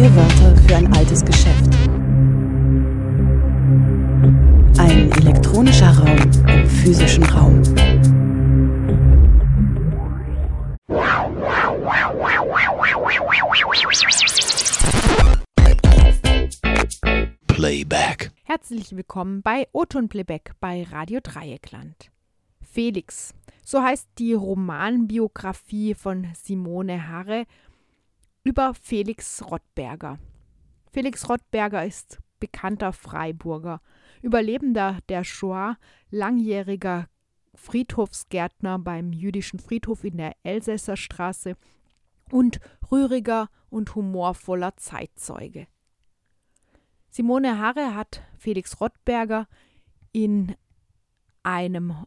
Neue Wörter für ein altes Geschäft. Ein elektronischer Raum im physischen Raum. Playback. Herzlich willkommen bei O-Ton Playback bei Radio Dreieckland. Felix, so heißt die Romanbiografie von Simone Harre über Felix Rottberger. Felix Rottberger ist bekannter Freiburger, Überlebender der Shoah, langjähriger Friedhofsgärtner beim jüdischen Friedhof in der Elsässerstraße und rühriger und humorvoller Zeitzeuge. Simone Harre hat Felix Rottberger in einem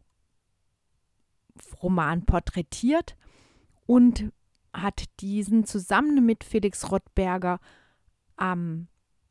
Roman porträtiert und hat diesen zusammen mit Felix Rottberger am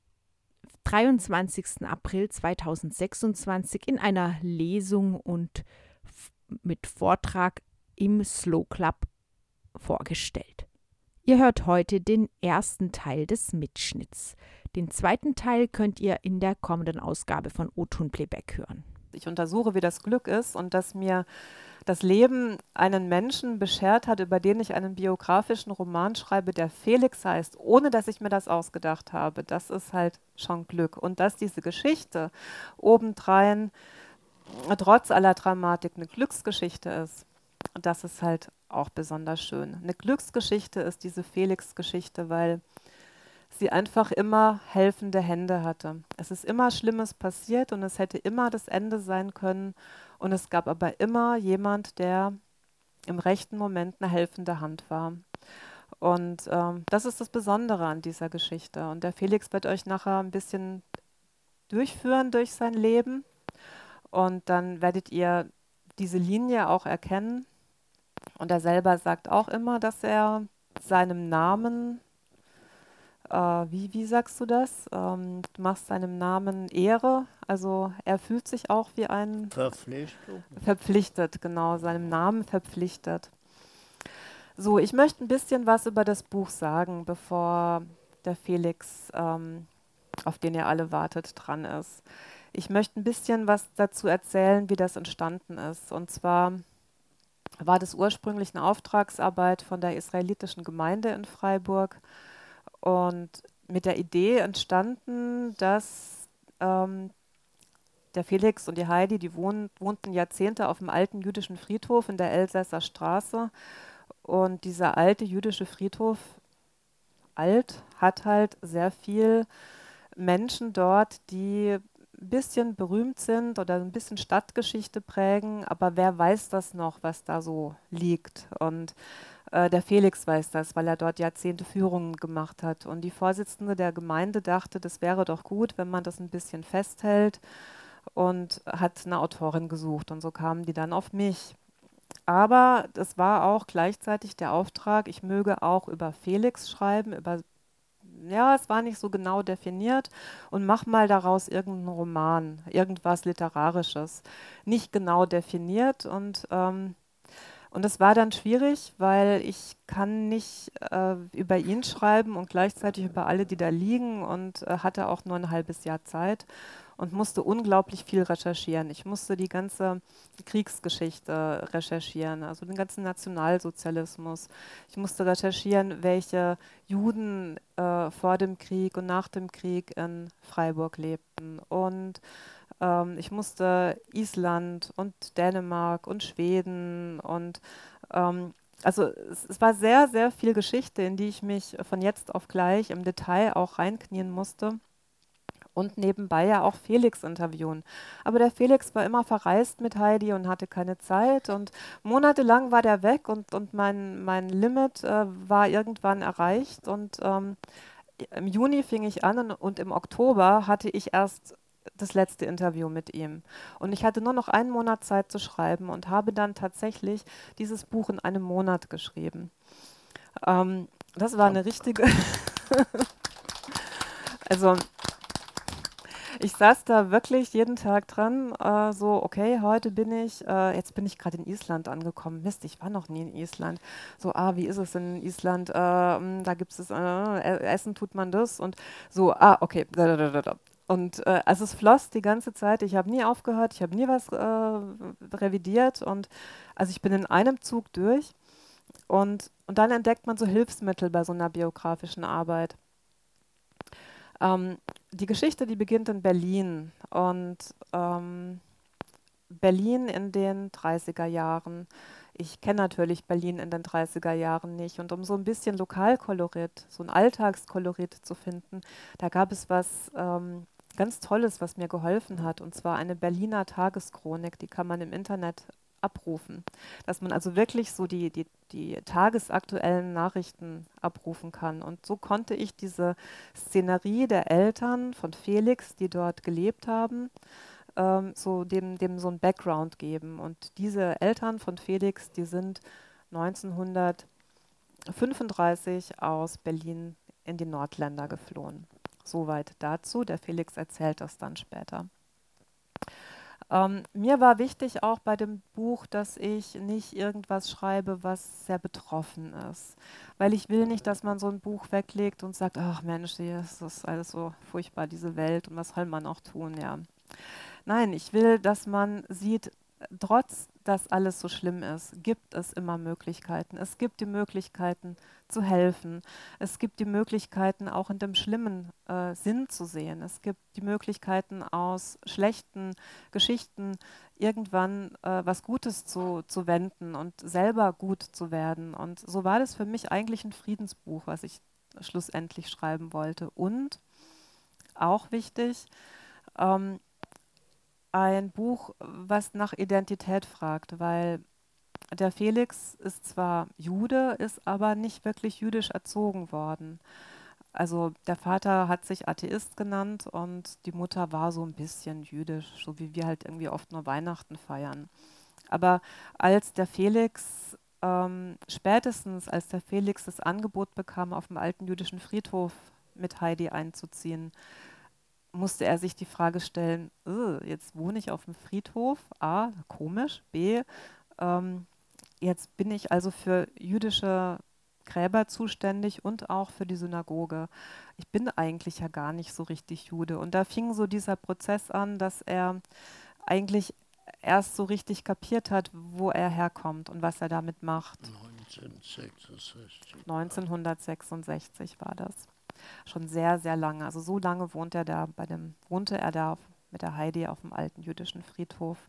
23. April 2026 in einer Lesung und mit Vortrag im Slow Club vorgestellt. Ihr hört heute den ersten Teil des Mitschnitts. Den zweiten Teil könnt ihr in der kommenden Ausgabe von O-Ton Playback hören. Ich untersuche, wie das Glück ist und dass mir das Leben einen Menschen beschert hat, über den ich einen biografischen Roman schreibe, der Felix heißt, ohne dass ich mir das ausgedacht habe. Das ist halt schon Glück. Und dass diese Geschichte obendrein trotz aller Dramatik eine Glücksgeschichte ist, das ist halt auch besonders schön. Eine Glücksgeschichte ist diese Felix-Geschichte, weil sie einfach immer helfende Hände hatte. Es ist immer Schlimmes passiert und es hätte immer das Ende sein können. Und es gab aber immer jemand, der im rechten Moment eine helfende Hand war. Und das ist das Besondere an dieser Geschichte. Und der Felix wird euch nachher ein bisschen durchführen durch sein Leben. Und dann werdet ihr diese Linie auch erkennen. Und er selber sagt auch immer, dass er seinem Namen, wie sagst du das? Du machst seinem Namen Ehre. Also er fühlt sich auch wie ein verpflichtet, genau, seinem Namen verpflichtet. So, ich möchte ein bisschen was über das Buch sagen, bevor der Felix, auf den ihr alle wartet, dran ist. Ich möchte ein bisschen was dazu erzählen, wie das entstanden ist. Und zwar war das ursprünglich eine Auftragsarbeit von der israelitischen Gemeinde in Freiburg und mit der Idee entstanden, dass der Felix und die Heidi, die wohnten Jahrzehnte auf dem alten jüdischen Friedhof in der Elsässer Straße und dieser alte jüdische Friedhof, hat halt sehr viel Menschen dort, die ein bisschen berühmt sind oder ein bisschen Stadtgeschichte prägen, aber wer weiß das noch, was da so liegt? Und der Felix weiß das, weil er dort Jahrzehnte Führungen gemacht hat. Und die Vorsitzende der Gemeinde dachte, das wäre doch gut, wenn man das ein bisschen festhält und hat eine Autorin gesucht. Und so kamen die dann auf mich. Aber das war auch gleichzeitig der Auftrag, ich möge auch über Felix schreiben, es war nicht so genau definiert und mach mal daraus irgendeinen Roman, irgendwas Literarisches. Nicht genau definiert und es war dann schwierig, weil ich kann nicht über ihn schreiben und gleichzeitig über alle, die da liegen und hatte auch nur ein halbes Jahr Zeit und musste unglaublich viel recherchieren. Ich musste die ganze Kriegsgeschichte recherchieren, also den ganzen Nationalsozialismus. Ich musste recherchieren, welche Juden vor dem Krieg und nach dem Krieg in Freiburg lebten. Und ich musste Island und Dänemark und Schweden und also es war sehr, sehr viel Geschichte, in die ich mich von jetzt auf gleich im Detail auch reinknien musste. Und nebenbei ja auch Felix interviewen. Aber der Felix war immer verreist mit Heidi und hatte keine Zeit. Und monatelang war der weg und mein Limit war irgendwann erreicht. Und im Juni fing ich an und im Oktober hatte ich erst das letzte Interview mit ihm. Und ich hatte nur noch einen Monat Zeit zu schreiben und habe dann tatsächlich dieses Buch in einem Monat geschrieben. Das war eine richtige... Also... Ich saß da wirklich jeden Tag dran, so, okay, heute bin ich, jetzt bin ich gerade in Island angekommen. Mist, ich war noch nie in Island. So, wie ist es in Island? Da gibt es, Essen tut man das und so, okay. Und also es floss die ganze Zeit. Ich habe nie aufgehört, ich habe nie was revidiert und also ich bin in einem Zug durch und dann entdeckt man so Hilfsmittel bei so einer biografischen Arbeit. Die Geschichte, die beginnt in Berlin und Berlin in den 30er Jahren. Ich kenne natürlich Berlin in den 30er Jahren nicht. Und um so ein bisschen Lokalkolorit, so ein Alltagskolorit zu finden, da gab es was ganz Tolles, was mir geholfen hat. Und zwar eine Berliner Tageschronik, die kann man im Internet abrufen. Dass man also wirklich so die tagesaktuellen Nachrichten abrufen kann. Und so konnte ich diese Szenerie der Eltern von Felix, die dort gelebt haben, so dem so ein Background geben. Und diese Eltern von Felix, die sind 1935 aus Berlin in die Nordländer geflohen. Soweit dazu. Der Felix erzählt das dann später. Mir war wichtig auch bei dem Buch, dass ich nicht irgendwas schreibe, was sehr betroffen ist. Weil ich will nicht, dass man so ein Buch weglegt und sagt, ach Mensch, das ist alles so furchtbar, diese Welt und was soll man auch tun, ja. Nein, ich will, dass man sieht, trotz dass alles so schlimm ist, gibt es immer Möglichkeiten. Es gibt die Möglichkeiten zu helfen. Es gibt die Möglichkeiten, auch in dem schlimmen Sinn zu sehen. Es gibt die Möglichkeiten, aus schlechten Geschichten irgendwann was Gutes zu wenden und selber gut zu werden. Und so war das für mich eigentlich ein Friedensbuch, was ich schlussendlich schreiben wollte. Und auch wichtig, ein Buch, was nach Identität fragt, weil der Felix ist zwar Jude, ist aber nicht wirklich jüdisch erzogen worden. Also der Vater hat sich Atheist genannt und die Mutter war so ein bisschen jüdisch, so wie wir halt irgendwie oft nur Weihnachten feiern. Aber als der Felix, spätestens als der Felix das Angebot bekam, auf dem alten jüdischen Friedhof mit Heidi einzuziehen, musste er sich die Frage stellen, jetzt wohne ich auf dem Friedhof, A, komisch, B, ähm, jetzt bin ich also für jüdische Gräber zuständig und auch für die Synagoge. Ich bin eigentlich ja gar nicht so richtig Jude. Und da fing so dieser Prozess an, dass er eigentlich erst so richtig kapiert hat, wo er herkommt und was er damit macht. 1966 war das. Schon sehr, sehr lange. Also so lange wohnte er da mit der Heidi auf dem alten jüdischen Friedhof.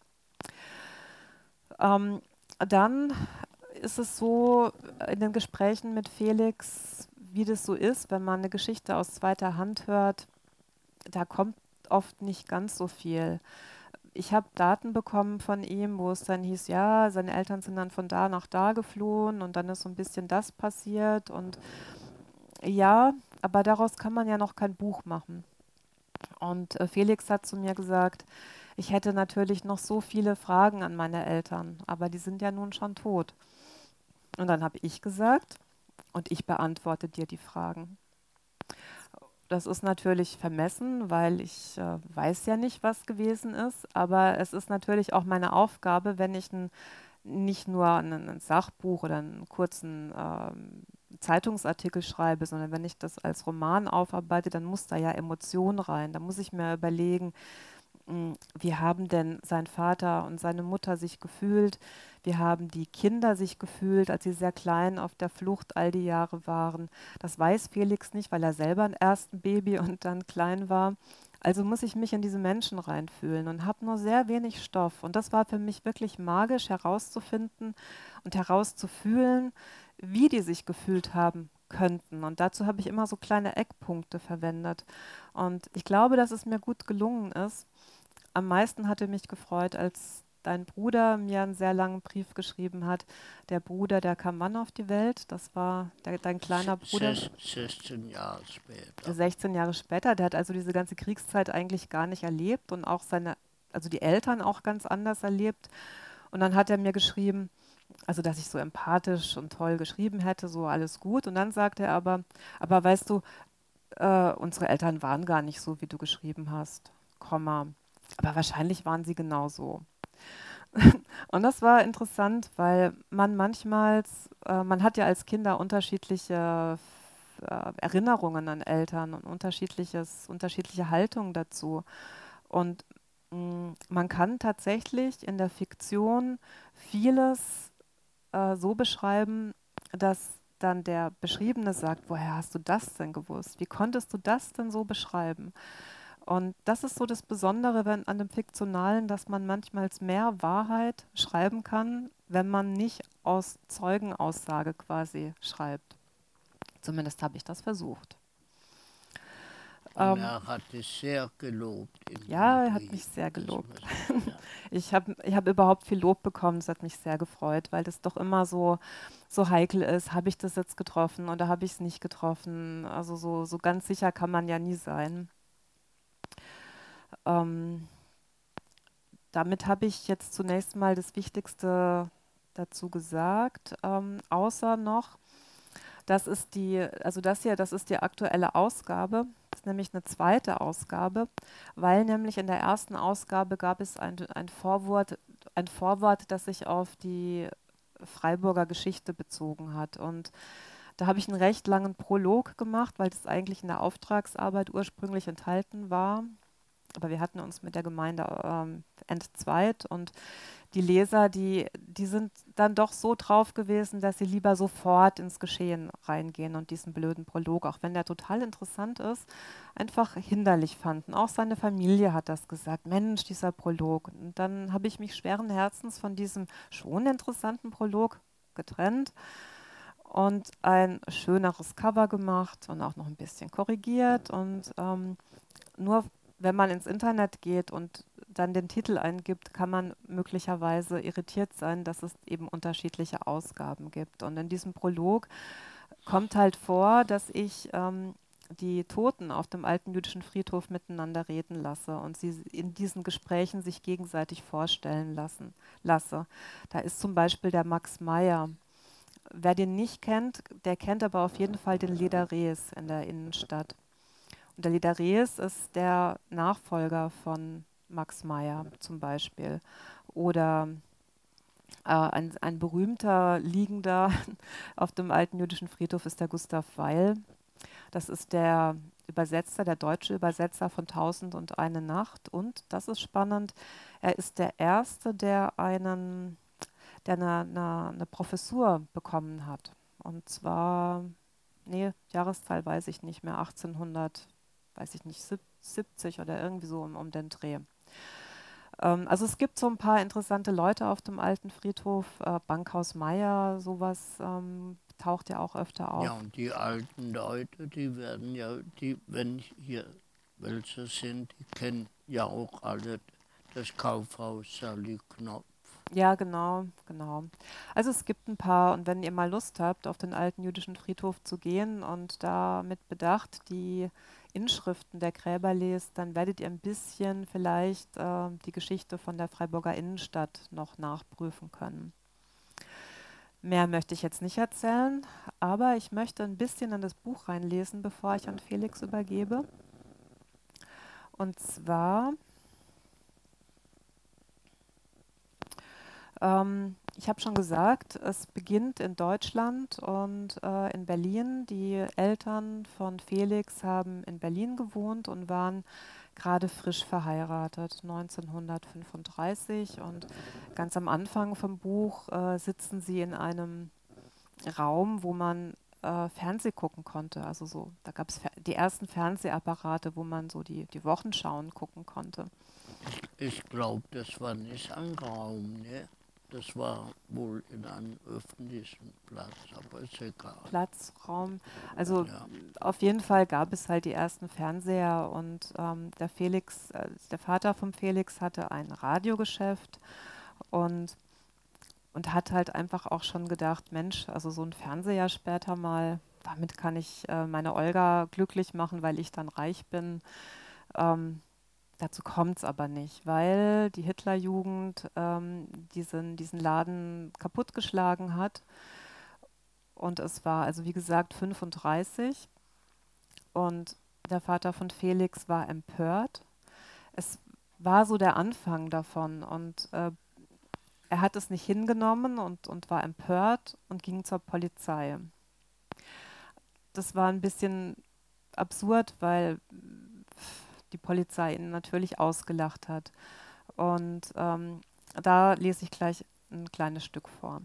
Dann ist es so in den Gesprächen mit Felix, wie das so ist, wenn man eine Geschichte aus zweiter Hand hört, da kommt oft nicht ganz so viel. Ich habe Daten bekommen von ihm, wo es dann hieß, ja, seine Eltern sind dann von da nach da geflohen und dann ist so ein bisschen das passiert und ja, aber daraus kann man ja noch kein Buch machen. Und Felix hat zu mir gesagt, ich hätte natürlich noch so viele Fragen an meine Eltern, aber die sind ja nun schon tot. Und dann habe ich gesagt, und ich beantworte dir die Fragen. Das ist natürlich vermessen, weil ich weiß ja nicht, was gewesen ist, aber es ist natürlich auch meine Aufgabe, wenn ich nicht nur ein Sachbuch oder einen kurzen Zeitungsartikel schreibe, sondern wenn ich das als Roman aufarbeite, dann muss da ja Emotion rein. Da muss ich mir überlegen, wie haben denn sein Vater und seine Mutter sich gefühlt? Wie haben die Kinder sich gefühlt, als sie sehr klein auf der Flucht all die Jahre waren? Das weiß Felix nicht, weil er selber erst ein Baby und dann klein war. Also muss ich mich in diese Menschen reinfühlen und habe nur sehr wenig Stoff. Und das war für mich wirklich magisch herauszufinden und herauszufühlen, wie die sich gefühlt haben könnten. Und dazu habe ich immer so kleine Eckpunkte verwendet. Und ich glaube, dass es mir gut gelungen ist. Am meisten hatte mich gefreut, als dein Bruder mir einen sehr langen Brief geschrieben hat. Der Bruder, der kam Mann auf die Welt. Das war dein kleiner Bruder. 16 Jahre später. 16 Jahre später. Der hat also diese ganze Kriegszeit eigentlich gar nicht erlebt und auch also die Eltern auch ganz anders erlebt. Und dann hat er mir geschrieben, also dass ich so empathisch und toll geschrieben hätte, so alles gut. Und dann sagte er aber weißt du, unsere Eltern waren gar nicht so, wie du geschrieben hast. Komma. Aber wahrscheinlich waren sie genauso. Und das war interessant, weil man manchmal, man hat ja als Kinder unterschiedliche Erinnerungen an Eltern und unterschiedliche Haltungen dazu. Und man kann tatsächlich in der Fiktion vieles so beschreiben, dass dann der Beschriebene sagt, woher hast du das denn gewusst? Wie konntest du das denn so beschreiben? Und das ist so das Besondere an dem Fiktionalen, dass man manchmal mehr Wahrheit schreiben kann, wenn man nicht aus Zeugenaussage quasi schreibt. Zumindest habe ich das versucht. Und er hat dich sehr gelobt. Ja, er hat mich sehr gelobt. Ich hab überhaupt viel Lob bekommen, das hat mich sehr gefreut, weil das doch immer so heikel ist. Habe ich das jetzt getroffen oder habe ich es nicht getroffen? Also so ganz sicher kann man ja nie sein. Damit habe ich jetzt zunächst mal das Wichtigste dazu gesagt, außer noch, das ist die aktuelle Ausgabe, das ist nämlich eine zweite Ausgabe, weil nämlich in der ersten Ausgabe gab es ein Vorwort, das sich auf die Freiburger Geschichte bezogen hat. Und da habe ich einen recht langen Prolog gemacht, weil das eigentlich in der Auftragsarbeit ursprünglich enthalten war. Aber wir hatten uns mit der Gemeinde entzweit und die Leser, die sind dann doch so drauf gewesen, dass sie lieber sofort ins Geschehen reingehen und diesen blöden Prolog, auch wenn der total interessant ist, einfach hinderlich fanden. Auch seine Familie hat das gesagt, Mensch, dieser Prolog. Und dann habe ich mich schweren Herzens von diesem schon interessanten Prolog getrennt und ein schöneres Cover gemacht und auch noch ein bisschen korrigiert. Und nur wenn man ins Internet geht und dann den Titel eingibt, kann man möglicherweise irritiert sein, dass es eben unterschiedliche Ausgaben gibt. Und in diesem Prolog kommt halt vor, dass ich die Toten auf dem alten jüdischen Friedhof miteinander reden lasse und sie in diesen Gesprächen sich gegenseitig vorstellen lasse. Da ist zum Beispiel der Max Meyer. Wer den nicht kennt, der kennt aber auf jeden Fall den Lederes in der Innenstadt. Und der Lederes ist der Nachfolger von Max Meyer zum Beispiel. Oder ein berühmter Liegender auf dem alten jüdischen Friedhof ist der Gustav Weil. Das ist der deutsche Übersetzer von Tausend und eine Nacht. Und, das ist spannend, er ist der Erste, der eine Professur bekommen hat. Und zwar, Jahreszahl weiß ich nicht mehr, 70 oder irgendwie so um den Dreh. Also es gibt so ein paar interessante Leute auf dem alten Friedhof. Bankhaus Meyer, sowas taucht ja auch öfter auf. Ja, und die alten Leute, die werden ja, wenn hier welche sind, die kennen ja auch alle das Kaufhaus Sally Knopf. Ja, genau. Also es gibt ein paar, und wenn ihr mal Lust habt, auf den alten jüdischen Friedhof zu gehen und da mit Bedacht die Inschriften der Gräber lest, dann werdet ihr ein bisschen vielleicht die Geschichte von der Freiburger Innenstadt noch nachprüfen können. Mehr möchte ich jetzt nicht erzählen, aber ich möchte ein bisschen in das Buch reinlesen, bevor ich an Felix übergebe. Und zwar, ich habe schon gesagt, es beginnt in Deutschland und in Berlin. Die Eltern von Felix haben in Berlin gewohnt und waren gerade frisch verheiratet, 1935. Und ganz am Anfang vom Buch sitzen sie in einem Raum, wo man Fernseh gucken konnte. Also so, da gab es die ersten Fernsehapparate, wo man so die Wochenschauen gucken konnte. Ich glaube, das war nicht ein Raum, ne? Das war wohl in einem öffentlichen Platz, aber ist egal. Platzraum. Also Ja. auf jeden Fall gab es halt die ersten Fernseher und der Vater von Felix hatte ein Radiogeschäft und hat halt einfach auch schon gedacht, Mensch, also so ein Fernseher später mal, damit kann ich meine Olga glücklich machen, weil ich dann reich bin. Dazu kommt es aber nicht, weil die Hitlerjugend diesen Laden kaputtgeschlagen hat. Und es war, also wie gesagt, 35. Und der Vater von Felix war empört. Es war so der Anfang davon. Und er hat es nicht hingenommen und war empört und ging zur Polizei. Das war ein bisschen absurd, weil die Polizei ihn natürlich ausgelacht hat. Und da lese ich gleich ein kleines Stück vor.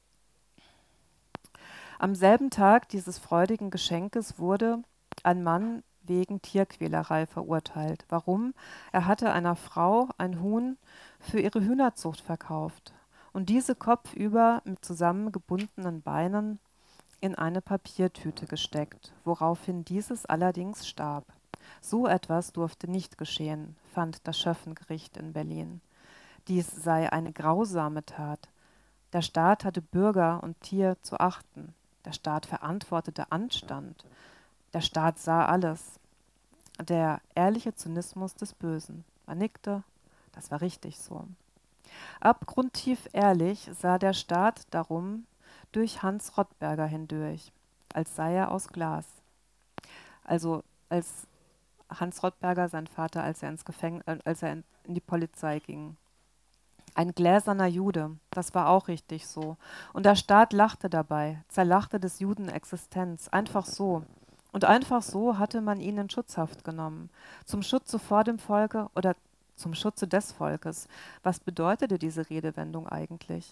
Am selben Tag dieses freudigen Geschenkes wurde ein Mann wegen Tierquälerei verurteilt. Warum? Er hatte einer Frau ein Huhn für ihre Hühnerzucht verkauft und diese kopfüber mit zusammengebundenen Beinen in eine Papiertüte gesteckt, woraufhin dieses allerdings starb. So etwas durfte nicht geschehen, fand das Schöffengericht in Berlin. Dies sei eine grausame Tat. Der Staat hatte Bürger und Tier zu achten. Der Staat verantwortete Anstand. Der Staat sah alles. Der ehrliche Zynismus des Bösen. Man nickte, das war richtig so. Abgrundtief ehrlich sah der Staat darum durch Hans Rottberger hindurch, als sei er aus Glas. Also als Hans Rottberger, sein Vater, als er in die Polizei ging. Ein gläserner Jude, das war auch richtig so. Und der Staat lachte dabei, zerlachte des Juden Existenz, einfach so. Und einfach so hatte man ihn in Schutzhaft genommen, zum Schutze vor dem Volke oder zum Schutze des Volkes. Was bedeutete diese Redewendung eigentlich?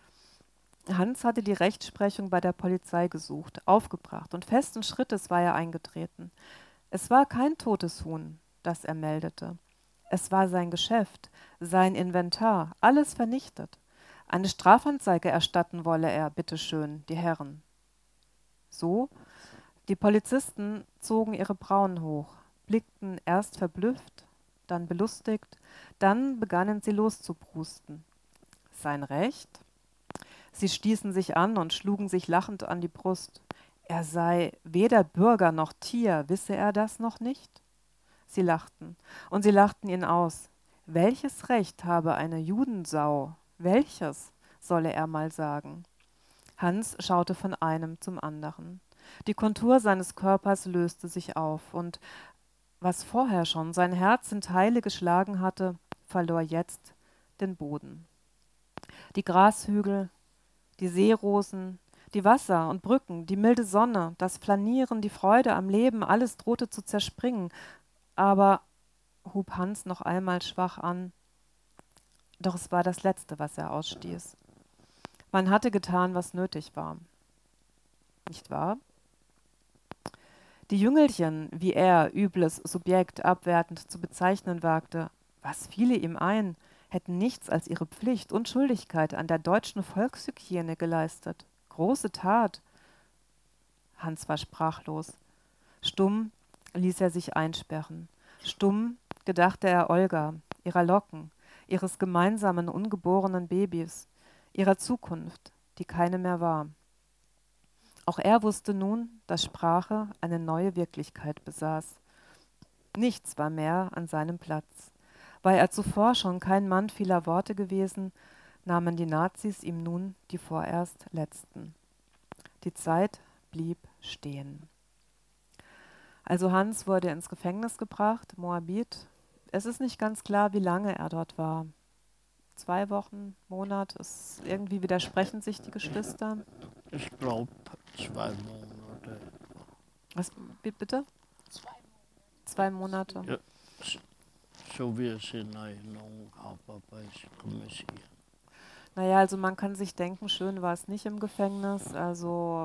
Hans hatte die Rechtsprechung bei der Polizei gesucht, aufgebracht und festen Schrittes war er eingetreten. Es war kein totes Huhn, das er meldete. Es war sein Geschäft, sein Inventar, alles vernichtet. Eine Strafanzeige erstatten wolle er, bitteschön, die Herren. So, die Polizisten zogen ihre Brauen hoch, blickten erst verblüfft, dann belustigt, dann begannen sie loszuprusten. Sein Recht? Sie stießen sich an und schlugen sich lachend an die Brust. Er sei weder Bürger noch Tier, wisse er das noch nicht? Sie lachten, und sie lachten ihn aus. Welches Recht habe eine Judensau? Welches, solle er mal sagen. Hans schaute von einem zum anderen. Die Kontur seines Körpers löste sich auf, und was vorher schon sein Herz in Teile geschlagen hatte, verlor jetzt den Boden. Die Grashügel, die Seerosen, die Wasser und Brücken, die milde Sonne, das Flanieren, die Freude am Leben, alles drohte zu zerspringen. Aber, hub Hans noch einmal schwach an, doch es war das Letzte, was er ausstieß. Man hatte getan, was nötig war. Nicht wahr? Die Jüngelchen, wie er, übles Subjekt abwertend zu bezeichnen wagte, was fiele ihm ein, hätten nichts als ihre Pflicht und Schuldigkeit an der deutschen Volkshygiene geleistet. Große Tat. Hans war sprachlos. Stumm ließ er sich einsperren. Stumm gedachte er Olga, ihrer Locken, ihres gemeinsamen ungeborenen Babys, ihrer Zukunft, die keine mehr war. Auch er wusste nun, dass Sprache eine neue Wirklichkeit besaß. Nichts war mehr an seinem Platz. War er zuvor schon kein Mann vieler Worte gewesen, nahmen die Nazis ihm nun die vorerst letzten. Die Zeit blieb stehen. Also Hans wurde ins Gefängnis gebracht, Moabit. Es ist nicht ganz klar, wie lange er dort war. 2 Wochen, Monat, irgendwie widersprechen sich die Geschwister. Ich glaube 2 Monate. Was, bitte? 2 Monate. Ja, so wie ich es in Erinnerung habe bei Kommission. Naja, also man kann sich denken, schön war es nicht im Gefängnis. Also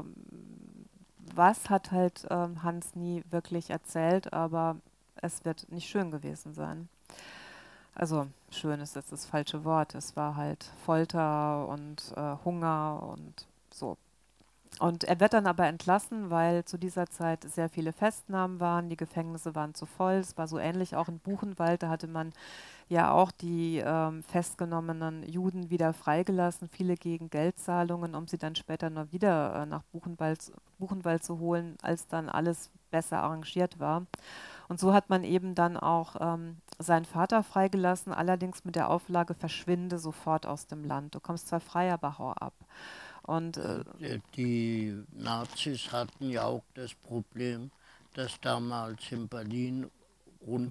was hat halt Hans nie wirklich erzählt, aber es wird nicht schön gewesen sein. Also schön ist jetzt das falsche Wort. Es war halt Folter und Hunger und so. Und er wird dann aber entlassen, weil zu dieser Zeit sehr viele Festnahmen waren, die Gefängnisse waren zu voll. Es war so ähnlich auch in Buchenwald, da hatte man ja auch die festgenommenen Juden wieder freigelassen, viele gegen Geldzahlungen, um sie dann später nur wieder nach Buchenwald zu holen, als dann alles besser arrangiert war. Und so hat man eben dann auch seinen Vater freigelassen, allerdings mit der Auflage, verschwinde sofort aus dem Land. Du kommst zwar frei, aber hau ab. Und die Nazis hatten ja auch das Problem, dass damals in Berlin rund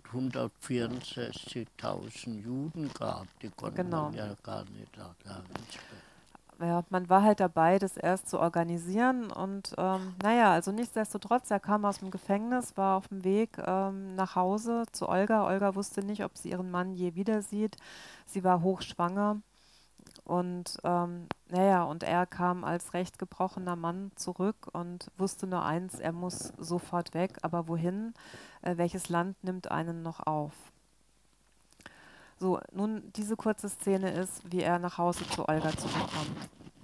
164.000 Juden gab. Die konnte Genau. man ja gar nicht da ins Bett. Ja, man war halt dabei, das erst zu organisieren und naja, also nichtsdestotrotz, er kam aus dem Gefängnis, war auf dem Weg nach Hause zu Olga. Olga wusste nicht, ob sie ihren Mann je wieder sieht. Sie war hochschwanger und naja, und er kam als recht gebrochener Mann zurück und wusste nur eins, er muss sofort weg, aber wohin? Welches Land nimmt einen noch auf? So, nun diese kurze Szene ist, wie er nach Hause zu Olga zurückkommt.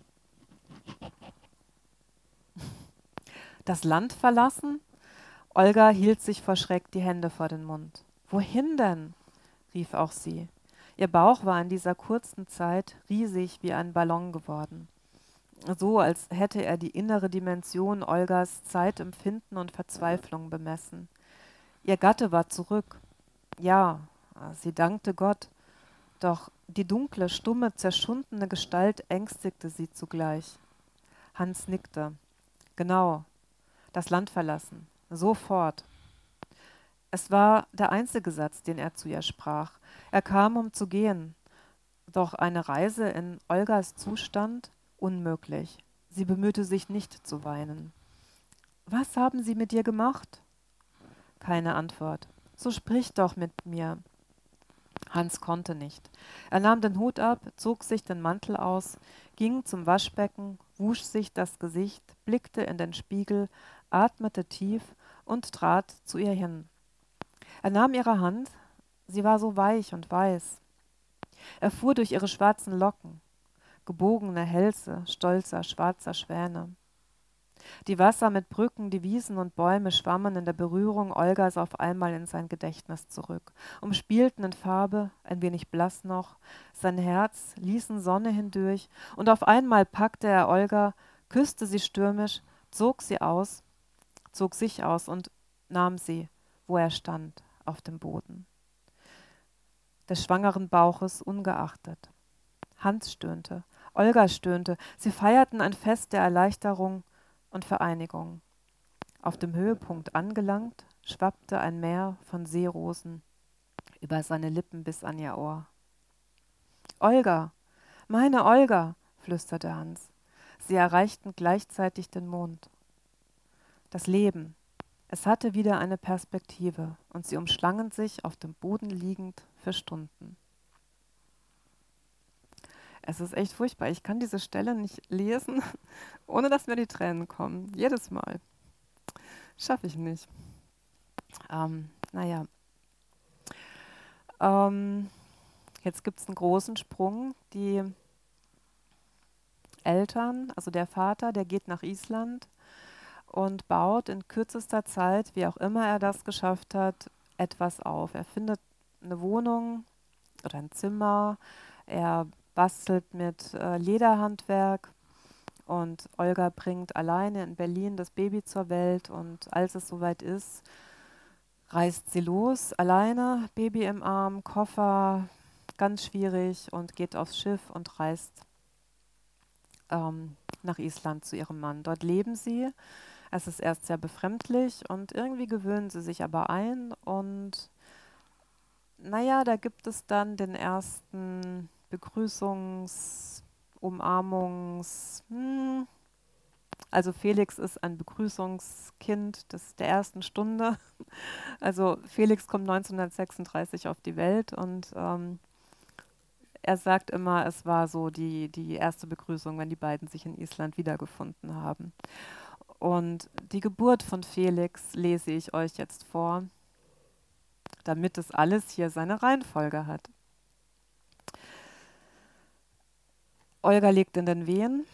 Das Land verlassen? Olga hielt sich vor Schreck die Hände vor den Mund. Wohin denn? Rief auch sie. Ihr Bauch war in dieser kurzen Zeit riesig wie ein Ballon geworden. So, als hätte er die innere Dimension Olgas Zeitempfinden und Verzweiflung bemessen. Ihr Gatte war zurück. Ja, sie dankte Gott. Doch die dunkle, stumme, zerschundene Gestalt ängstigte sie zugleich. Hans nickte. Genau, das Land verlassen. Sofort. Es war der einzige Satz, den er zu ihr sprach. Er kam, um zu gehen. Doch eine Reise in Olgas Zustand? Unmöglich. Sie bemühte sich nicht zu weinen. Was haben Sie mit dir gemacht? Keine Antwort. So sprich doch mit mir. Hans konnte nicht. Er nahm den Hut ab, zog sich den Mantel aus, ging zum Waschbecken, wusch sich das Gesicht, blickte in den Spiegel, atmete tief und trat zu ihr hin. Er nahm ihre Hand, sie war so weich und weiß. Er fuhr durch ihre schwarzen Locken, gebogene Hälse stolzer, schwarzer Schwäne. Die Wasser mit Brücken, die Wiesen und Bäume schwammen in der Berührung Olgas auf einmal in sein Gedächtnis zurück, umspielten in Farbe, ein wenig blass noch, sein Herz, ließen Sonne hindurch, und auf einmal packte er Olga, küsste sie stürmisch, zog sich aus und nahm sie, wo er stand, auf dem Boden. Des schwangeren Bauches ungeachtet. Hans stöhnte, Olga stöhnte, sie feierten ein Fest der Erleichterung und Vereinigung. Auf dem Höhepunkt angelangt, schwappte ein Meer von Seerosen über seine Lippen bis an ihr Ohr. »Olga, meine Olga«, flüsterte Hans. Sie erreichten gleichzeitig den Mond. Das Leben, es hatte wieder eine Perspektive, und sie umschlangen sich, auf dem Boden liegend, für Stunden. Es ist echt furchtbar. Ich kann diese Stelle nicht lesen, ohne dass mir die Tränen kommen. Jedes Mal. Schaffe ich nicht. Naja. Jetzt gibt es einen großen Sprung. Die Eltern, also der Vater, der geht nach Island und baut in kürzester Zeit, wie auch immer er das geschafft hat, etwas auf. Er findet eine Wohnung oder ein Zimmer. Er bastelt mit Lederhandwerk und Olga bringt alleine in Berlin das Baby zur Welt, und als es soweit ist, reist sie los, alleine, Baby im Arm, Koffer, ganz schwierig, und geht aufs Schiff und reist nach Island zu ihrem Mann. Dort leben sie. Es ist erst sehr befremdlich und irgendwie gewöhnen sie sich aber ein, und naja, da gibt es dann den ersten Also Felix ist ein Begrüßungskind der ersten Stunde. Also Felix kommt 1936 auf die Welt, und er sagt immer, es war so die erste Begrüßung, wenn die beiden sich in Island wiedergefunden haben. Und die Geburt von Felix lese ich euch jetzt vor, damit es alles hier seine Reihenfolge hat. Olga liegt in den Wehen.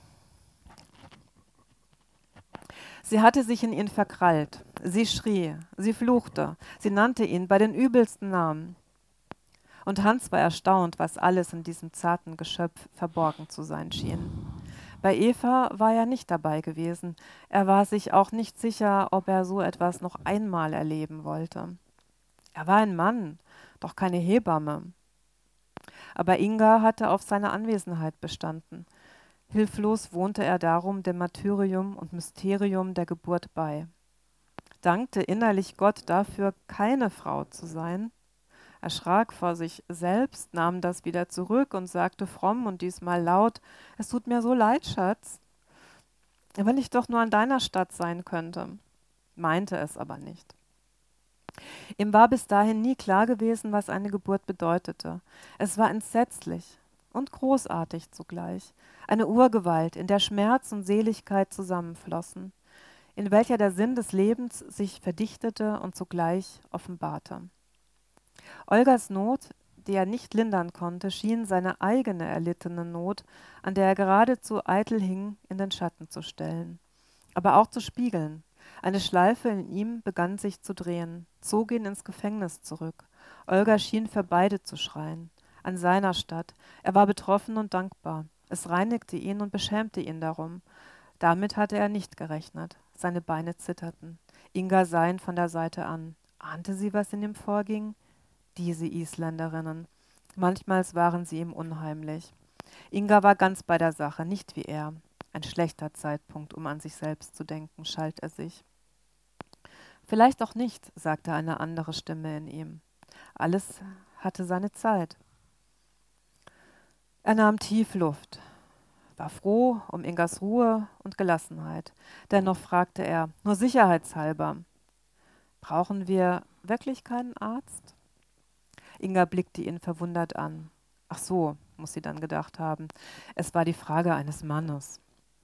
Sie hatte sich in ihn verkrallt. Sie schrie, sie fluchte, sie nannte ihn bei den übelsten Namen. Und Hans war erstaunt, was alles in diesem zarten Geschöpf verborgen zu sein schien. Bei Eva war er nicht dabei gewesen. Er war sich auch nicht sicher, ob er so etwas noch einmal erleben wollte. Er war ein Mann, doch keine Hebamme. Aber Inga hatte auf seine Anwesenheit bestanden. Hilflos wohnte er darum dem Martyrium und Mysterium der Geburt bei. dankte innerlich Gott dafür, keine Frau zu sein, erschrak vor sich selbst, nahm das wieder zurück und sagte fromm und diesmal laut: Es tut mir so leid, Schatz. Wenn ich doch nur an deiner Statt sein könnte. Meinte es aber nicht. Ihm war bis dahin nie klar gewesen, was eine Geburt bedeutete. Es war entsetzlich und großartig zugleich. Eine Urgewalt, in der Schmerz und Seligkeit zusammenflossen, in welcher der Sinn des Lebens sich verdichtete und zugleich offenbarte. Olgas Not, die er nicht lindern konnte, schien seine eigene erlittene Not, an der er geradezu eitel hing, in den Schatten zu stellen, aber auch zu spiegeln. Eine Schleife in ihm begann sich zu drehen, zog ihn ins Gefängnis zurück. Olga schien für beide zu schreien. An seiner Statt. Er war betroffen und dankbar. Es reinigte ihn und beschämte ihn darum. Damit hatte er nicht gerechnet. Seine Beine zitterten. Inga sah ihn von der Seite an. Ahnte sie, was in ihm vorging? Diese Isländerinnen. Manchmal waren sie ihm unheimlich. Inga war ganz bei der Sache, nicht wie er. Ein schlechter Zeitpunkt, um an sich selbst zu denken, schalt er sich. Vielleicht auch nicht, sagte eine andere Stimme in ihm. Alles hatte seine Zeit. Er nahm tief Luft, war froh um Ingas Ruhe und Gelassenheit. Dennoch fragte er, nur sicherheitshalber: Brauchen wir wirklich keinen Arzt? Inga blickte ihn verwundert an. Ach so, muss sie dann gedacht haben. Es war die Frage eines Mannes.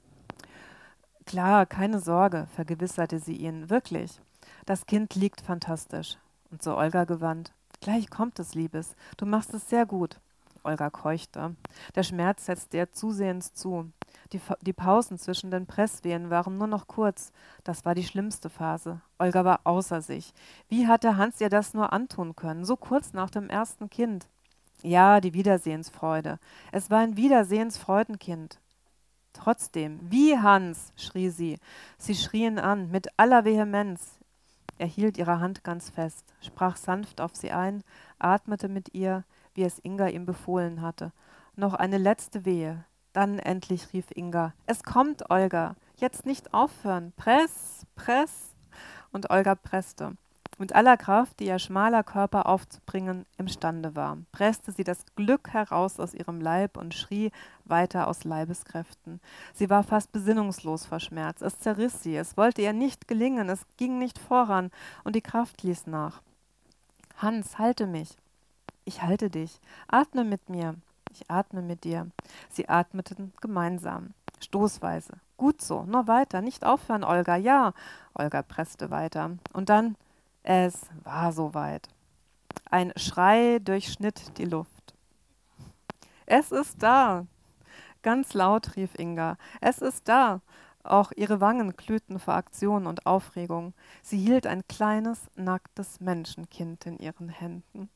Klar, keine Sorge, vergewisserte sie ihn. Wirklich. Das Kind liegt fantastisch. Und zu Olga gewandt. Gleich kommt es, Liebes. Du machst es sehr gut. Olga keuchte. Der Schmerz setzte ihr zusehends zu. Die Pausen zwischen den Presswehen waren nur noch kurz. Das war die schlimmste Phase. Olga war außer sich. Wie hatte Hans ihr das nur antun können, so kurz nach dem ersten Kind? Ja, die Wiedersehensfreude. Es war ein Wiedersehensfreudenkind. Trotzdem, wie Hans, schrie sie. Sie schrien an, mit aller Vehemenz. Er hielt ihre Hand ganz fest, sprach sanft auf sie ein, atmete mit ihr, wie es Inga ihm befohlen hatte. Noch eine letzte Wehe. Dann endlich rief Inga: Es kommt, Olga! Jetzt nicht aufhören! Press, press! Und Olga presste. Mit aller Kraft, die ihr schmaler Körper aufzubringen imstande war, presste sie das Glück heraus aus ihrem Leib und schrie weiter aus Leibeskräften. Sie war fast besinnungslos vor Schmerz. Es zerriss sie, es wollte ihr nicht gelingen, es ging nicht voran, und die Kraft ließ nach. Hans, halte mich. Ich halte dich. Atme mit mir. Ich atme mit dir. Sie atmeten gemeinsam, stoßweise. Gut so, nur weiter, nicht aufhören, Olga, ja. Olga presste weiter. Und dann: Es war soweit. Ein Schrei durchschnitt die Luft. Es ist da! Ganz laut rief Inga. Es ist da! Auch ihre Wangen glühten vor Aktion und Aufregung. Sie hielt ein kleines, nacktes Menschenkind in ihren Händen.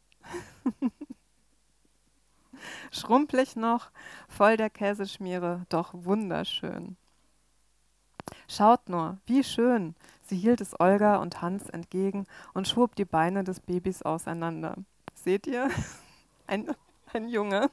Schrumpelig noch, voll der Käseschmiere, doch wunderschön. Schaut nur, wie schön! Sie hielt es Olga und Hans entgegen und schob die Beine des Babys auseinander. Seht ihr? Ein Junge.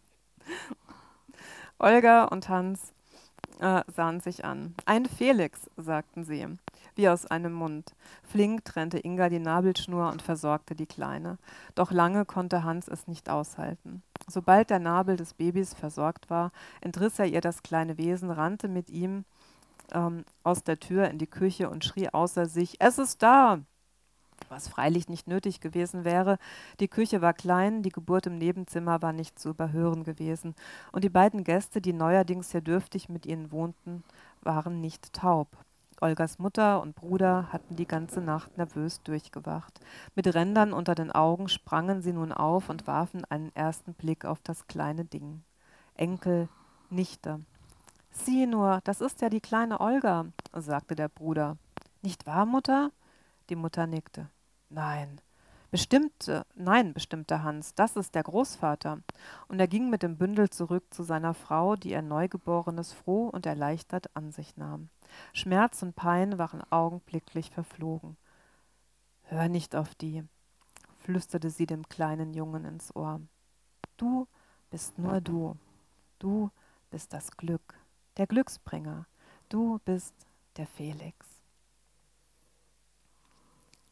Olga und Hans sahen sich an. Ein Felix, sagten sie, wie aus einem Mund. Flink trennte Inga die Nabelschnur und versorgte die Kleine. Doch lange konnte Hans es nicht aushalten. Sobald der Nabel des Babys versorgt war, entriss er ihr das kleine Wesen, rannte mit ihm aus der Tür in die Küche und schrie außer sich: Es ist da! Was freilich nicht nötig gewesen wäre. Die Küche war klein, die Geburt im Nebenzimmer war nicht zu überhören gewesen, und die beiden Gäste, die neuerdings sehr dürftig mit ihnen wohnten, waren nicht taub. Olgas Mutter und Bruder hatten die ganze Nacht nervös durchgewacht. Mit Rändern unter den Augen sprangen sie nun auf und warfen einen ersten Blick auf das kleine Ding. Enkel, Nichte. Sieh nur, das ist ja die kleine Olga, sagte der Bruder. Nicht wahr, Mutter? Die Mutter nickte. Nein, bestimmte Hans, das ist der Großvater. Und er ging mit dem Bündel zurück zu seiner Frau, die ihr Neugeborenes froh und erleichtert an sich nahm. Schmerz und Pein waren augenblicklich verflogen. Hör nicht auf die, flüsterte sie dem kleinen Jungen ins Ohr. Du bist nur du. Du bist das Glück, der Glücksbringer. Du bist der Felix.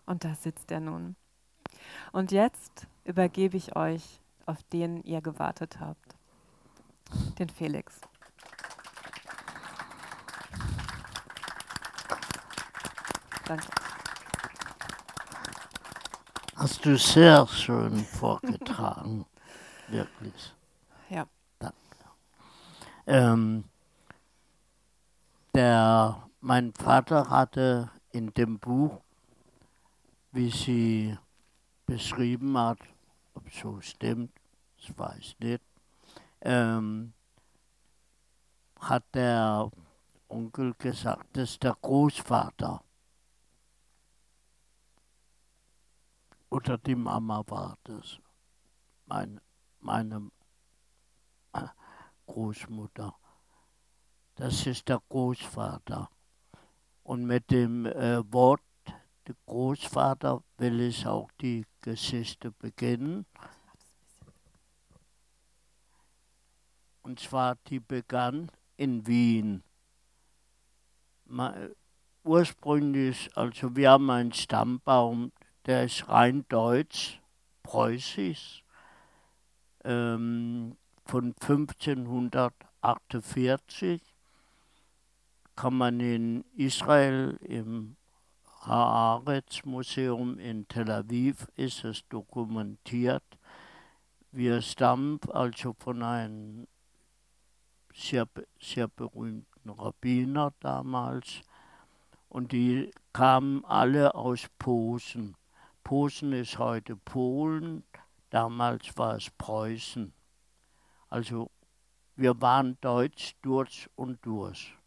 Und da sitzt er nun. Und jetzt übergebe ich euch, auf den ihr gewartet habt, den Felix. Danke. Hast du sehr schön vorgetragen, wirklich. Ja. Mein Vater hatte in dem Buch, wie sie beschrieben hat, ob es so stimmt, ich weiß nicht, hat der Onkel gesagt, das ist der Großvater. Oder die Mama war das, meine Großmutter. Das ist der Großvater. Und mit dem Wort der Großvater will ich auch die Geschichte beginnen. Und zwar, die begann in Wien. Ursprünglich, also wir haben einen Stammbaum, der ist rein deutsch, preußisch, von 1548. Kann man in Israel im Haaretz-Museum in Tel Aviv ist es dokumentiert. Wir stammen also von einem sehr, sehr berühmten Rabbiner damals und die kamen alle aus Posen. Posen ist heute Polen, damals war es Preußen. Also wir waren deutsch durch und durch.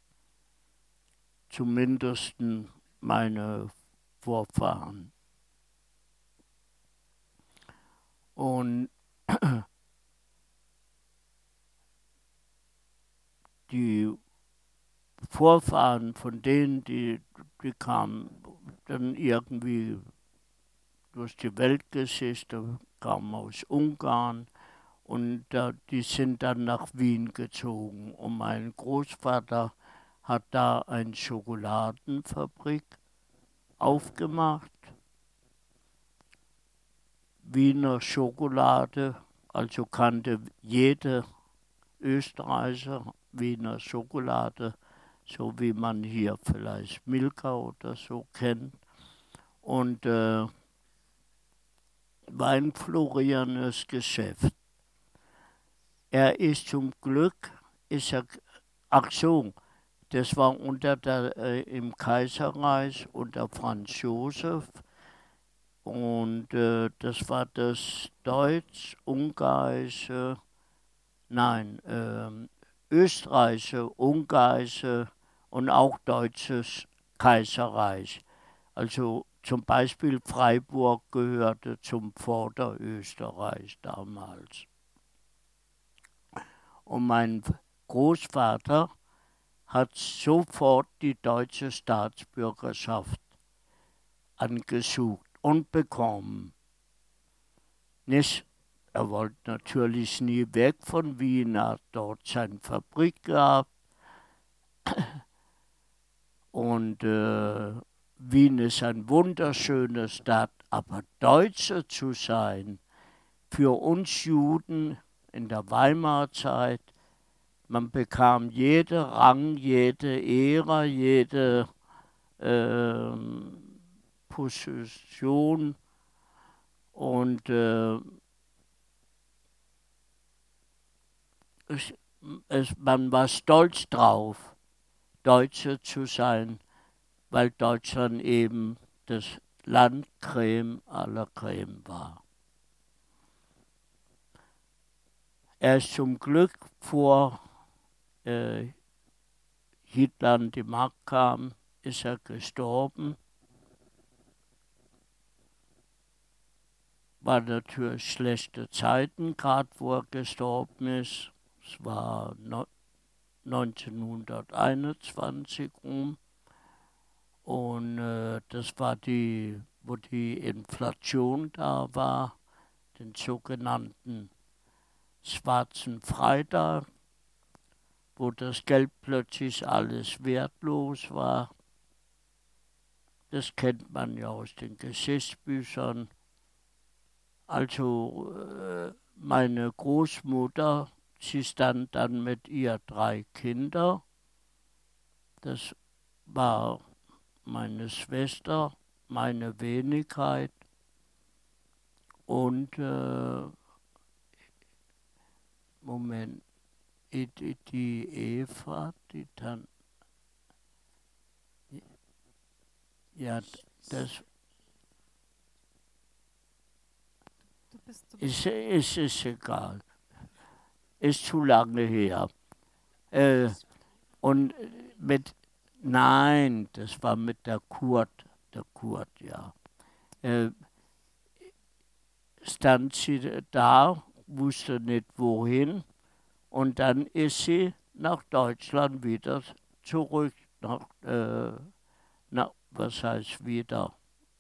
Zumindest meine Vorfahren. Und die Vorfahren von denen, die kamen dann irgendwie durch die Weltgeschichte, kamen aus Ungarn und die sind dann nach Wien gezogen. Und mein Großvater hat da eine Schokoladenfabrik aufgemacht. Wiener Schokolade, also kannte jeder Österreicher Wiener Schokolade, so wie man hier vielleicht Milka oder so kennt. Und war ein florierendes Geschäft. Er ist zum Glück, das war im Kaiserreich unter Franz Josef. Und das war das österreichische, ungarische und auch deutsches Kaiserreich. Also zum Beispiel Freiburg gehörte zum Vorderösterreich damals. Und mein Großvater hat sofort die deutsche Staatsbürgerschaft angesucht und bekommen. Er wollte natürlich nie weg von Wien, er hat dort seine Fabrik gehabt. Und Wien ist eine wunderschöne Stadt, aber Deutscher zu sein, für uns Juden in der Weimarer Zeit, man bekam jeden Rang, jede Ehre, jede Position und man war stolz drauf, Deutscher zu sein, weil Deutschland eben das Land Creme à la Creme war. Er ist zum Glück vor Hitler an die Macht kam, ist er gestorben. War natürlich schlechte Zeiten, gerade wo er gestorben ist. Es war 1921 rum. Und das war wo die Inflation da war, den sogenannten Schwarzen Freitag, wo das Geld plötzlich alles wertlos war. das kennt man ja aus den Geschichtsbüchern. Also meine Großmutter, sie stand dann mit ihr 3 Kinder. Das war meine Schwester, meine Wenigkeit und Moment, die Eva, die dann, ja, das ist egal. Ist zu lange her. Und nein, das war mit der Kurt, ja. Stand sie da, wusste nicht wohin und dann ist sie nach Deutschland wieder zurück, was heißt wieder,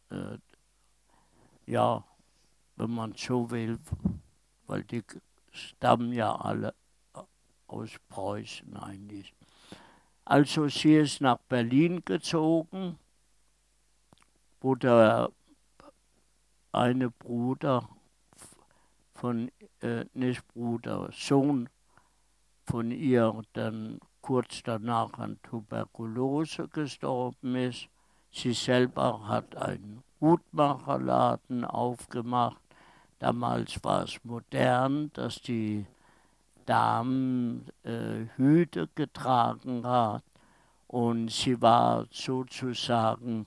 ja, wenn man so will, weil die stammen ja alle aus Preußen eigentlich. Also sie ist nach Berlin gezogen, wo der eine Bruder Sohn von ihr dann kurz danach an Tuberkulose gestorben ist. Sie selber hat einen Hutmacherladen aufgemacht. Damals war es modern, dass die Damen Hüte getragen hat und sie war sozusagen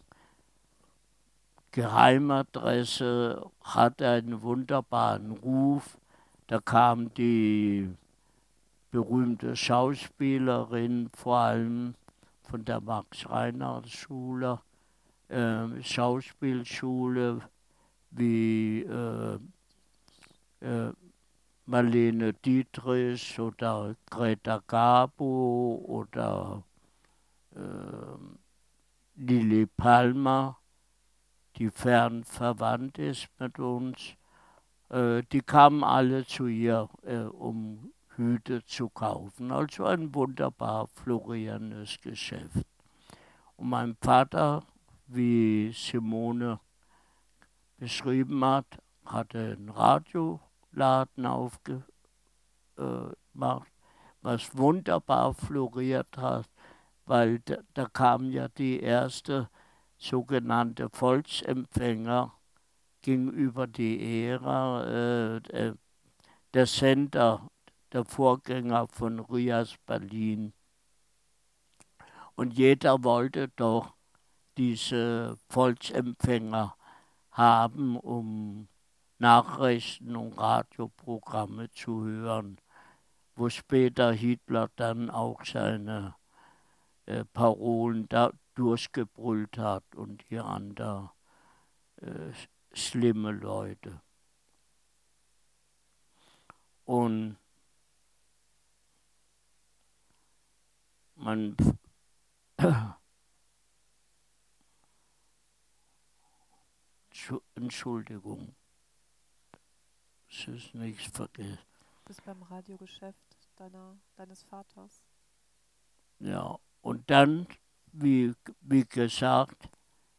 Geheimadresse, hatte einen wunderbaren Ruf. Da kam die berühmte Schauspielerin, vor allem von der Max-Reinhardt-Schule, Schauspielschule wie Marlene Dietrich oder Greta Garbo oder Lili Palmer, die fern verwandt ist mit uns. Die kamen alle zu ihr, um Hüte zu kaufen. Also ein wunderbar florierendes Geschäft. Und mein Vater, wie Simone beschrieben hat, hatte einen Radioladen aufgemacht, was wunderbar floriert hat, weil da kam ja die erste sogenannte Volksempfänger gegenüber die Ära, der Sender, der Vorgänger von Rias Berlin. Und jeder wollte doch diese Volksempfänger haben, um Nachrichten und Radioprogramme zu hören, wo später Hitler dann auch seine Parolen da durchgebrüllt hat und die anderen schlimme Leute. Und man Entschuldigung, es ist nichts vergessen. Du bist beim Radiogeschäft deines Vaters. Ja, und dann, wie gesagt,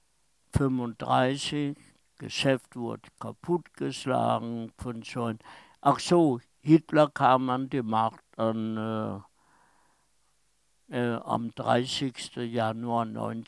35, Geschäft wurde kaputtgeschlagen von so. Ach so, Hitler kam an die Macht am 30. Januar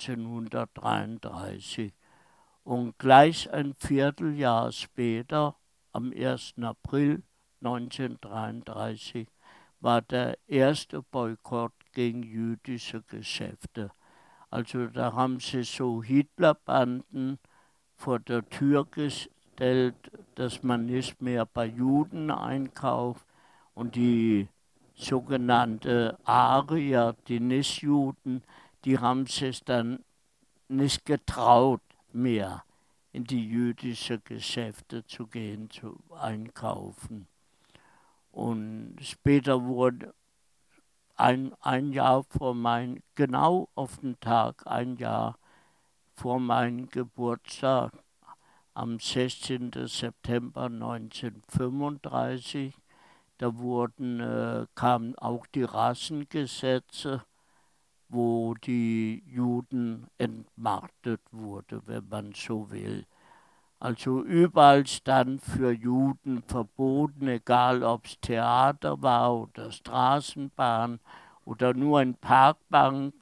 1933. Und gleich ein Vierteljahr später, am 1. April 1933, war der erste Boykott gegen jüdische Geschäfte. Also da haben sie so Hitlerbanden vor der Tür gestellt, dass man nicht mehr bei Juden einkauft. Und die sogenannte Arier, die Nichtjuden, die haben sich dann nicht getraut mehr in die jüdischen Geschäfte zu gehen, zu einkaufen. Und später wurde ein Jahr vor genau auf den Tag, ein Jahr vor meinem Geburtstag, am 16. September 1935, da kamen auch die Rassengesetze wo die Juden entmachtet wurde, wenn man so will. Also überall stand für Juden verboten, egal ob es Theater war oder Straßenbahn oder nur eine Parkbank.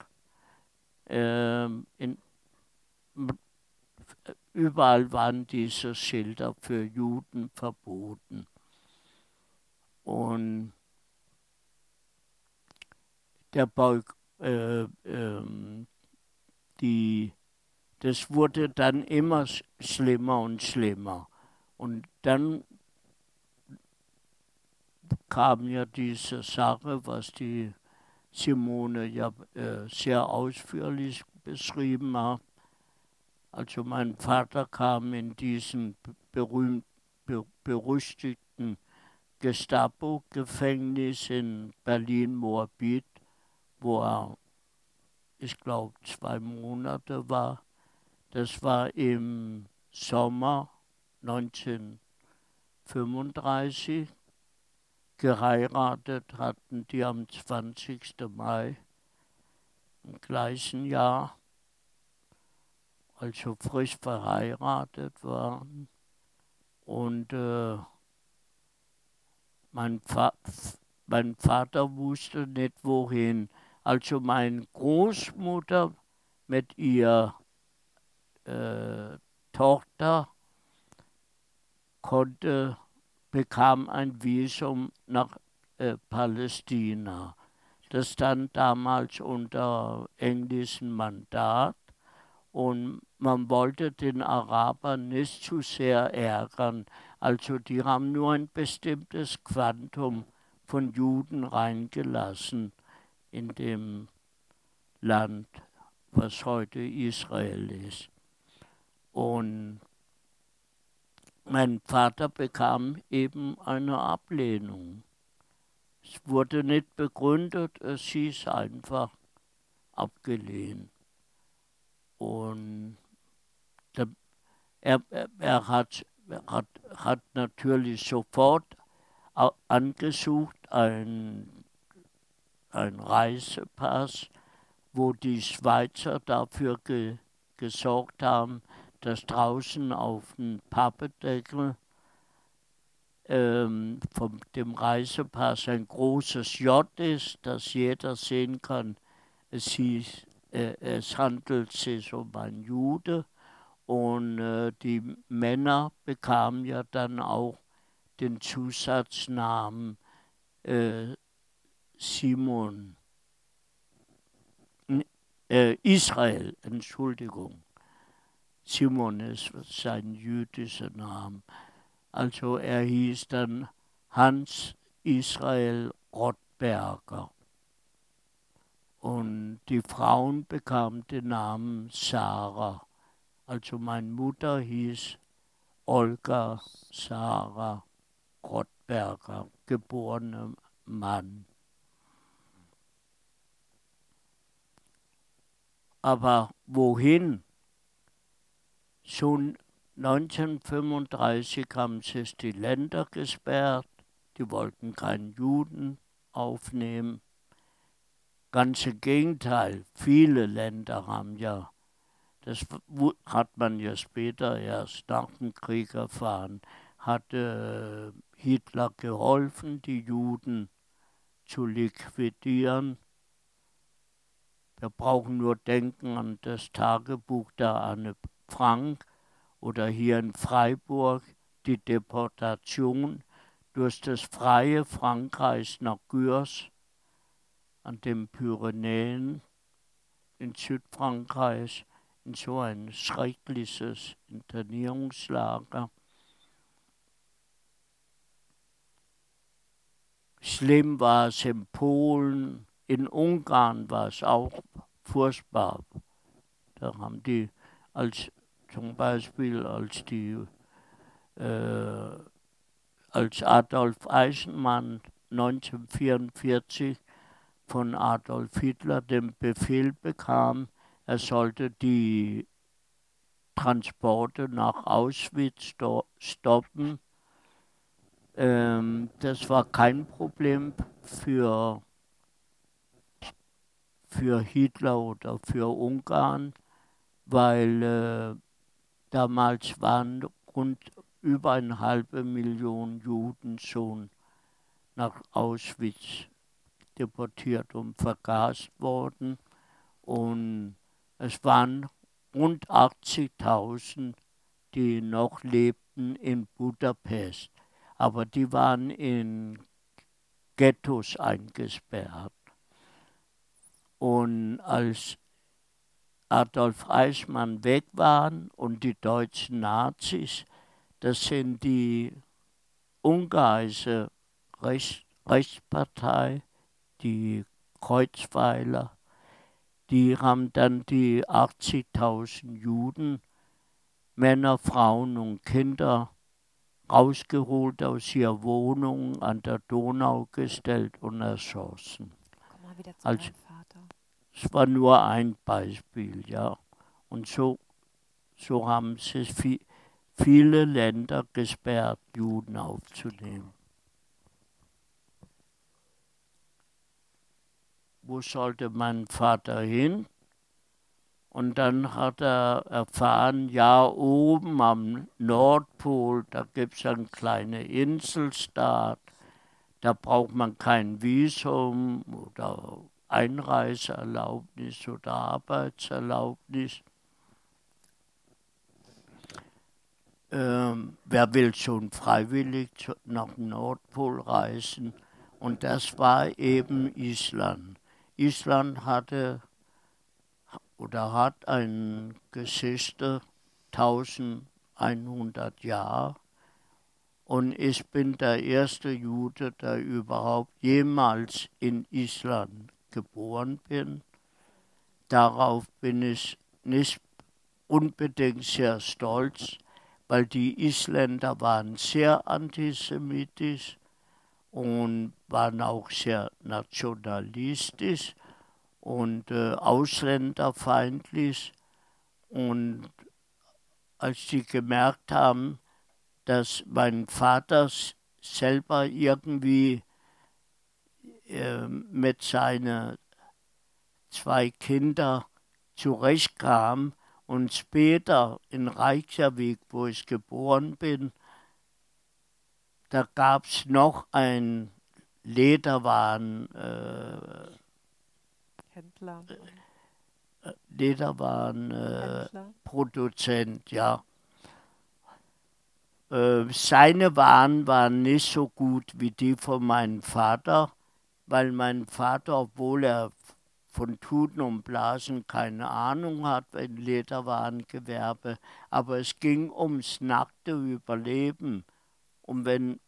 In, überall waren diese Schilder für Juden verboten. Und der das wurde dann immer schlimmer und schlimmer. Und dann kam ja diese Sache, was die Simone ja sehr ausführlich beschrieben hat. Also mein Vater kam in diesen berüchtigten Gestapo-Gefängnis in Berlin-Moabit, wo er, ich glaube, 2 Monate war. Das war im Sommer 1935. Geheiratet hatten die am 20. Mai im gleichen Jahr, also frisch verheiratet waren. Und mein Vater wusste nicht wohin. Also meine Großmutter mit ihrer Tochter bekam ein Visum nach Palästina. Das stand damals unter englischem Mandat und man wollte den Arabern nicht zu sehr ärgern. Also die haben nur ein bestimmtes Quantum von Juden reingelassen in dem Land, was heute Israel ist. Und mein Vater bekam eben eine Ablehnung. Es wurde nicht begründet, es hieß einfach abgelehnt. Und er hat natürlich sofort angesucht, einen Reisepass, wo die Schweizer dafür gesorgt haben, dass draußen auf dem Pappedeckel von dem Reisepass ein großes J ist, dass jeder sehen kann, es handelt sich um einen Jude. Und die Männer bekamen ja dann auch den Zusatznamen Israel, Entschuldigung. Simon ist sein jüdischer Name. Also er hieß dann Hans Israel Rottberger. Und die Frauen bekamen den Namen Sarah. Also meine Mutter hieß Olga Sarah Rottberger, geborener Mann. Aber wohin? Schon 1935 haben sich die Länder gesperrt, die wollten keinen Juden aufnehmen. Ganz im Gegenteil, viele Länder haben ja, das hat man ja später erst nach dem Krieg erfahren, hat Hitler geholfen, die Juden zu liquidieren. Wir brauchen nur denken an das Tagebuch der Anne Frank oder hier in Freiburg die Deportation durch das freie Frankreich nach Gurs an den Pyrenäen in Südfrankreich in so ein schreckliches Internierungslager. Schlimm war es in Polen, in Ungarn war es auch furchtbar. Da haben die zum Beispiel als Adolf Eisenmann 1944 von Adolf Hitler den Befehl bekam, er sollte die Transporte nach Auschwitz stoppen. Das war kein Problem für für Hitler oder für Ungarn, weil damals waren rund über 1,5 Million Juden schon nach Auschwitz deportiert und vergast worden. Und es waren rund 80.000, die noch lebten in Budapest. Aber die waren in Ghettos eingesperrt. Und als Adolf Eichmann weg waren und die deutschen Nazis, das sind die ungarische Rechtspartei, die Kreuzweiler, die haben dann die 80.000 Juden, Männer, Frauen und Kinder, rausgeholt aus ihrer Wohnung an der Donau gestellt und erschossen. Komm mal wieder zu Also, deinem Vater. es war nur ein Beispiel, ja. Und so haben sie viele Länder gesperrt, Juden aufzunehmen. Wo sollte mein Vater hin? Und dann hat er erfahren, ja, oben am Nordpol, da gibt es eine kleine Inselstaat, da braucht man kein Visum oder Einreiseerlaubnis oder Arbeitserlaubnis. Wer will schon freiwillig nach dem Nordpol reisen? Und das war eben Island. Island hatte oder hat eine Geschichte 1100 Jahre. Und ich bin der erste Jude, der überhaupt jemals in Island geboren bin. Darauf bin ich nicht unbedingt sehr stolz, weil die Isländer waren sehr antisemitisch und waren auch sehr nationalistisch und ausländerfeindlich. Und als sie gemerkt haben, dass mein Vater selber irgendwie mit seinen 2 Kindern zurechtkam und später in Reykjavik, wo ich geboren bin, da gab es noch einen Händler. Lederwarenproduzent, ja. Seine Waren waren nicht so gut wie die von meinem Vater, weil mein Vater, obwohl er von Tuten und Blasen keine Ahnung hat, ein Lederwarengewerbe, aber es ging ums nackte Überleben. Und wenn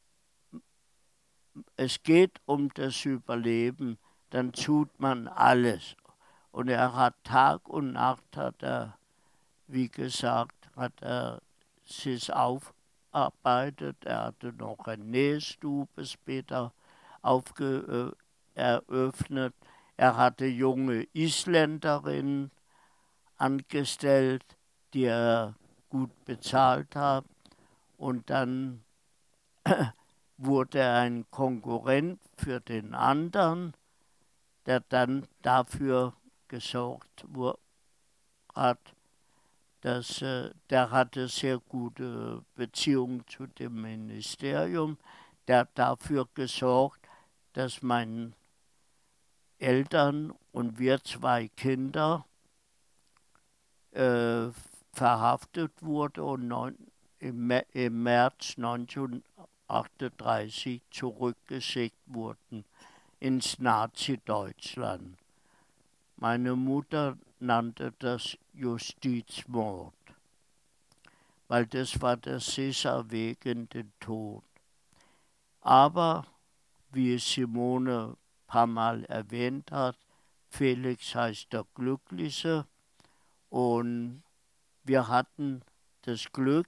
es geht um das Überleben, dann tut man alles. Und er hat Tag und Nacht, wie gesagt, hat er sich aufgearbeitet. Er hatte noch eine Nähstube später eröffnet. Er hatte junge Isländerinnen angestellt, die er gut bezahlt hat. Und dann wurde er ein Konkurrent für den anderen, der dann dafür gesorgt hat, dass der hatte sehr gute Beziehungen zu dem Ministerium, der hat dafür gesorgt, dass meine Eltern und wir 2 Kinder verhaftet wurden und im März 1938 zurückgeschickt wurden ins Nazi-Deutschland. Meine Mutter nannte das Justizmord, weil das war der sichere Weg in den Tod. Aber, wie Simone ein paar Mal erwähnt hat, Felix heißt der Glückliche und wir hatten das Glück,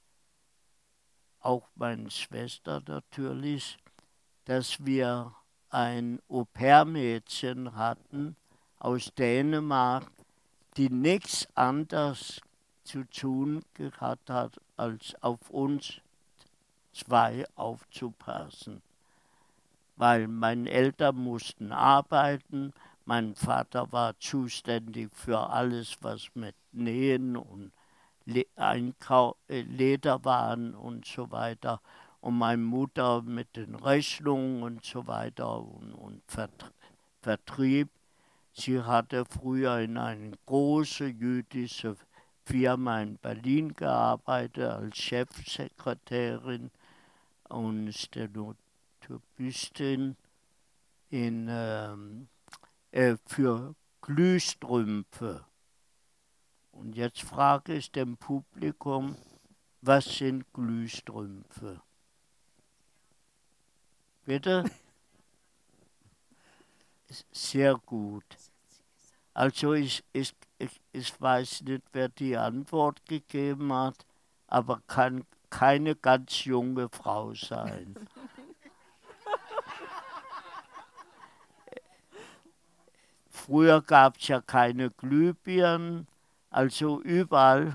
auch meine Schwester natürlich, dass wir ein Au-pair-Mädchen hatten aus Dänemark, die nichts anderes zu tun gehabt hat, als auf uns 2 aufzupassen. Weil meine Eltern mussten arbeiten, Mein Vater war zuständig für alles, was mit Nähen und Lederwaren und so weiter. Und meine Mutter mit den Rechnungen und so weiter und Vertrieb. Sie hatte früher in einer großen jüdischen Firma in Berlin gearbeitet als Chefsekretärin und Stenotybistin für Glühstrümpfe. Und jetzt frage ich dem Publikum, was sind Glühstrümpfe? Bitte? Sehr gut. Also ich weiß nicht, wer die Antwort gegeben hat, aber kann keine ganz junge Frau sein. Früher gab es ja keine Glühbirnen, also überall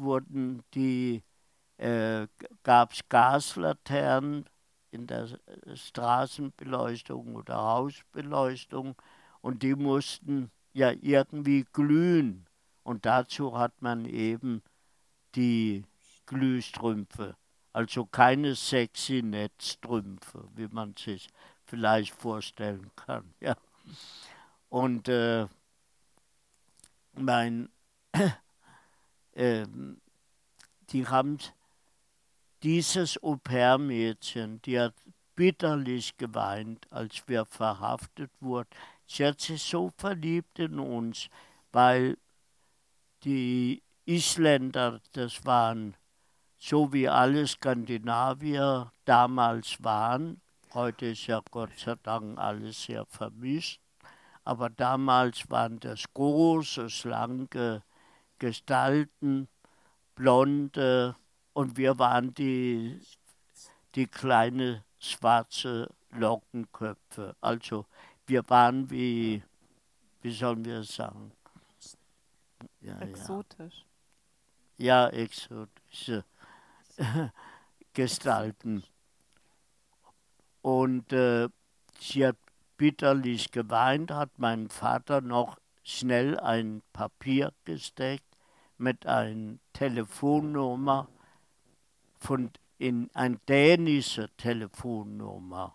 gab es Gaslaternen in der Straßenbeleuchtung oder Hausbeleuchtung und die mussten ja irgendwie glühen. Und dazu hat man eben die Glühstrümpfe, also keine sexy Netzstrümpfe, wie man sich vielleicht vorstellen kann. Ja. Und die haben dieses Au-pair-Mädchen, die hat bitterlich geweint, als wir verhaftet wurden. Sie hat sich so verliebt in uns, weil die Isländer, das waren so wie alle Skandinavier damals waren. Heute ist ja Gott sei Dank alles sehr vermischt. Aber damals waren das große, schlanke Gestalten, blonde, und wir waren die kleine schwarze Lockenköpfe. Also wir waren wie sollen wir sagen? Ja, exotisch. Ja, exotische Gestalten. Und sie hat bitterlich geweint, hat mein Vater noch schnell ein Papier gesteckt mit einer Telefonnummer in eine dänische Telefonnummer.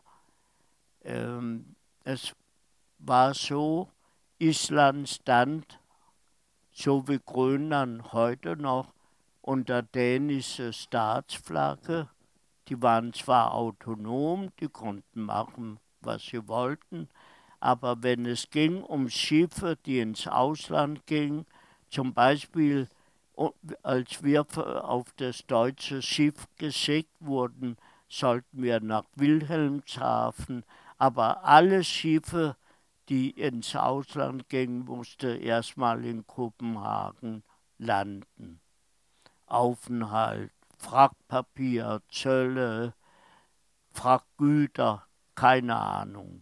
Es war so, Island stand, so wie Grönland heute noch, unter dänischer Staatsflagge. Die waren zwar autonom, die konnten machen, was sie wollten, aber wenn es ging um Schiffe, die ins Ausland gingen, zum Beispiel als wir auf das deutsche Schiff geschickt wurden, sollten wir nach Wilhelmshaven, aber alle Schiffe, die ins Ausland gingen, mussten erstmal in Kopenhagen landen. Aufenthalt, Frachtpapier, Zölle, Frachtgüter, keine Ahnung.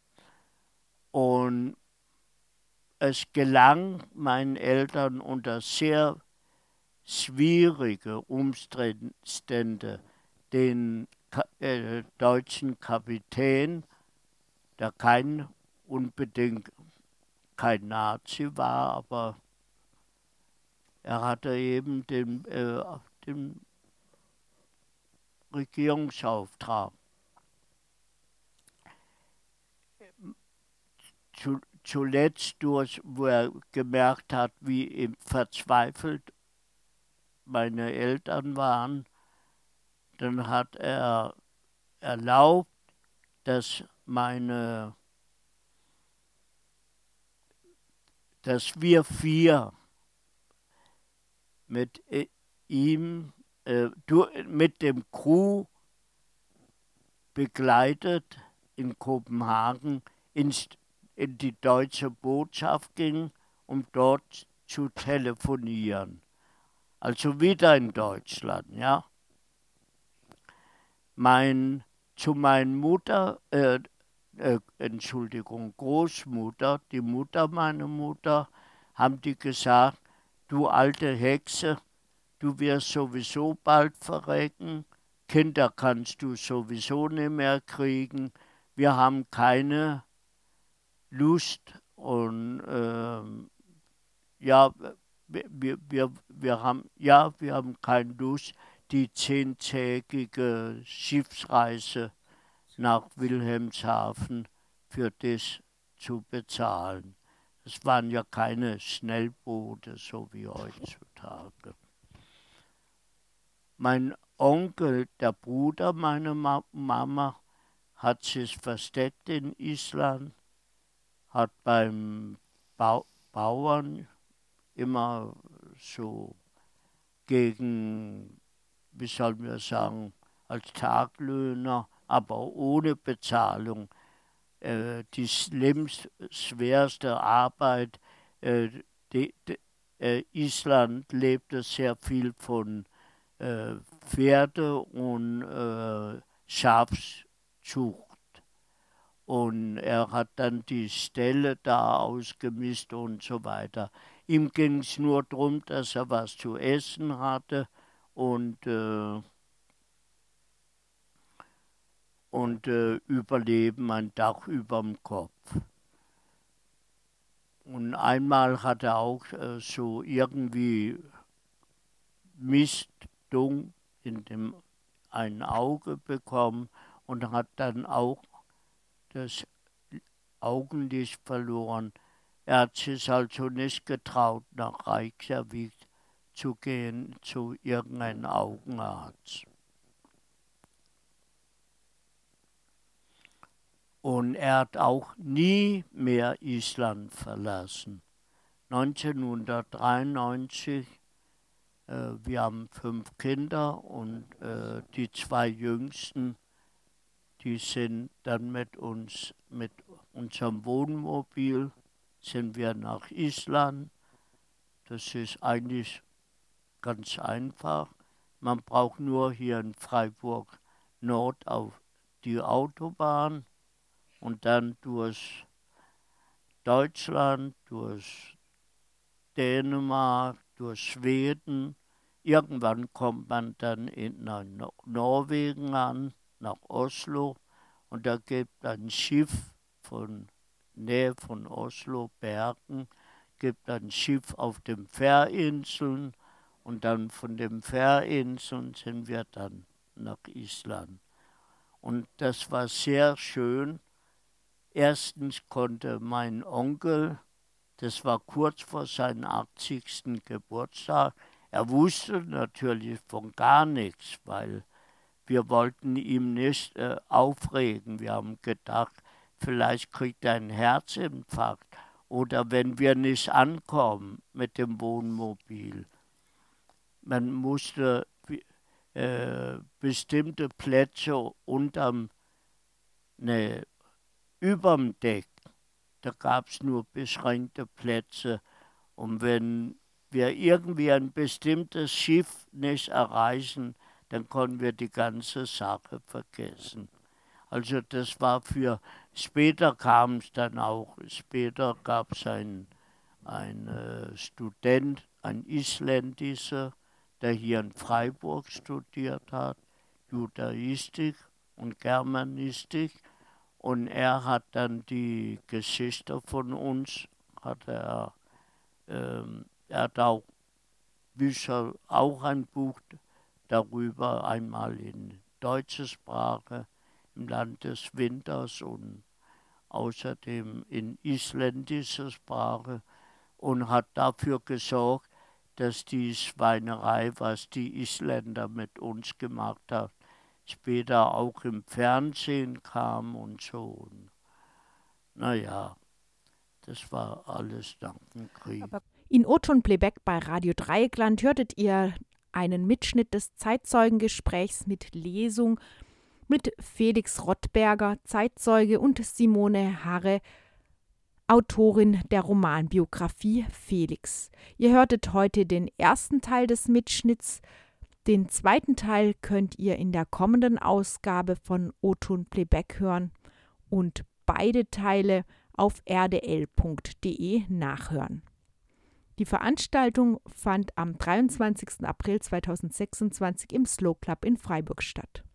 Und es gelang meinen Eltern unter sehr schwierige Umstände, den deutschen Kapitän, der unbedingt kein Nazi war, aber er hatte eben den Regierungsauftrag. Zuletzt wo er gemerkt hat, wie verzweifelt meine Eltern waren, dann hat er erlaubt, dass wir vier mit ihm, mit dem Crew begleitet in Kopenhagen in die deutsche Botschaft ging, um dort zu telefonieren. Also wieder in Deutschland, ja. Zu meiner Mutter, Großmutter, die Mutter meiner Mutter, haben die gesagt, du alte Hexe, du wirst sowieso bald verrecken, Kinder kannst du sowieso nicht mehr kriegen, wir haben keine Lust Und ja, wir haben keine Lust, die 10-tägige Schiffsreise nach Wilhelmshaven für das zu bezahlen. Es waren ja keine Schnellboote, so wie heutzutage. Mein Onkel, der Bruder meiner Mama, hat sich versteckt in Island, hat beim Bauern immer so gegen, wie sollen wir sagen, als Taglöhner, aber ohne Bezahlung, die schwerste Arbeit. Island lebte sehr viel von Pferde und Schafszucht. Und er hat dann die Ställe da ausgemistet und so weiter. Ihm ging es nur darum, dass er was zu essen hatte und Überleben, ein Dach überm Kopf. Und einmal hat er auch so irgendwie Mistdung in dem ein Auge bekommen und hat dann auch das Augenlicht verloren. Er hat sich also nicht getraut, nach Reykjavik zu gehen, zu irgendeinem Augenarzt. Und er hat auch nie mehr Island verlassen. 1993, wir haben 5 Kinder und die 2 Jüngsten, die sind dann mit unserem Wohnmobil, sind wir nach Island. Das ist eigentlich ganz einfach. Man braucht nur hier in Freiburg Nord auf die Autobahn und dann durch Deutschland, durch Dänemark, durch Schweden. Irgendwann kommt man dann nach Norwegen an, nach Oslo, und da gibt ein Schiff von Nähe von Oslo, Bergen, gibt ein Schiff auf den Färöerinseln und dann von den Färöerinseln sind wir dann nach Island. Und das war sehr schön. Erstens konnte mein Onkel, das war kurz vor seinem 80. Geburtstag, er wusste natürlich von gar nichts, weil wir wollten ihn nicht aufregen. Wir haben gedacht, vielleicht kriegt er einen Herzinfarkt oder wenn wir nicht ankommen mit dem Wohnmobil. Man musste bestimmte Plätze überm Deck, da gab es nur beschränkte Plätze. Und wenn wir irgendwie ein bestimmtes Schiff nicht erreichen, dann konnten wir die ganze Sache vergessen. Also das war später kam es dann auch, später gab es einen Student, ein Isländischer, der hier in Freiburg studiert hat, Judaistik und Germanistik. Und er hat dann die Geschichte von uns, er hat auch Bücher, auch ein Buch darüber, einmal in deutscher Sprache, im Land des Winters und außerdem in isländischer Sprache und hat dafür gesorgt, dass die Schweinerei, was die Isländer mit uns gemacht haben, später auch im Fernsehen kam und so. Naja, das war alles nach dem Krieg. In O-Ton Playback bei Radio Dreieckland hörtet ihr einen Mitschnitt des Zeitzeugengesprächs mit Lesung mit Felix Rottberger, Zeitzeuge, und Simone Harre, Autorin der Romanbiografie Felix. Ihr hörtet heute den ersten Teil des Mitschnitts. Den zweiten Teil könnt ihr in der kommenden Ausgabe von O-Ton Playback hören und beide Teile auf rdl.de nachhören. Die Veranstaltung fand am 23. April 2026 im Slow Club in Freiburg statt.